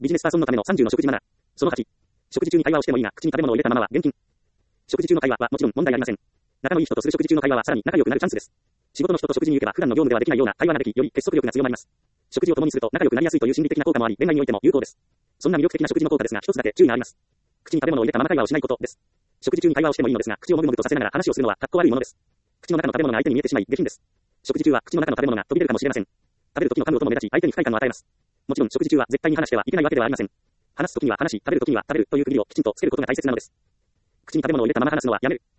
ビジネスパーソンのための30の食事マナー。その8。食事中に会話をしてもいいが、口に食べ物を入れたままは厳禁。食事中の会話はもちろん問題ありません。仲のいい人とする食事中の会話はさらに仲良くなるチャンスです。仕事の人と食事に行けば普段の業務ではできないような会話ができ、より結束力が強まります。食事を共にすると仲良くなりやすいという心理的な効果もあり、恋愛においても有効です。そんな魅力的な食事の効果ですが、一つだけ注意があります。口に食べ物を入れたまま会話をしないことです。食事中に会話をしてもいいのですが、口をもぐもぐとさせながら話をするのは格好悪いものです。口の中の食べ物が相手に見えてしまい、下品です。食事中は口の中の食べ物が飛び出るかもしれません。食べる時の噛む音も目立ち、相手に不快感を与えます。もちろん食事中は絶対に話してはいけないわけではありません。話す時には話し、食べる時には食べるという区切りをきちんとつけることが大切なのです。口に食べ物を入れたまま話すのはやめる。